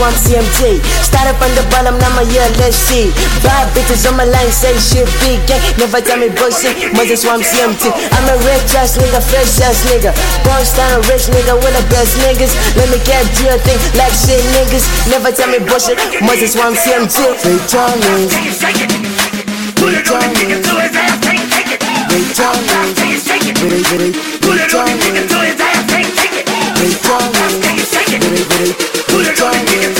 I'm CMT. Started from the bottom, now my year, let's see. 5 bitches on my line, say shit, big gang. Never tell me bullshit, Moses, why I'm CMT. I'm a rich ass nigga, fresh ass nigga. Born star, rich nigga, with the best niggas. Let me get you a thing like shit niggas. Never tell me bullshit, Moses, why I'm CMT. Big Charles, Big Charles, Big Charles, Big Charles, Big Charles.